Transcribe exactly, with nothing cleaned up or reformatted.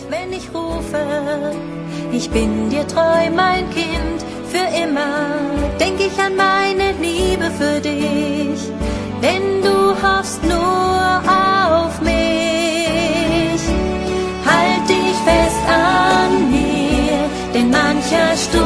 wenn ich rufe, ich bin dir treu, mein Kind, für immer denk ich an meine Liebe für dich, denn du hoffst nur auf mich. Halt dich fest an mir, denn mancher Sturm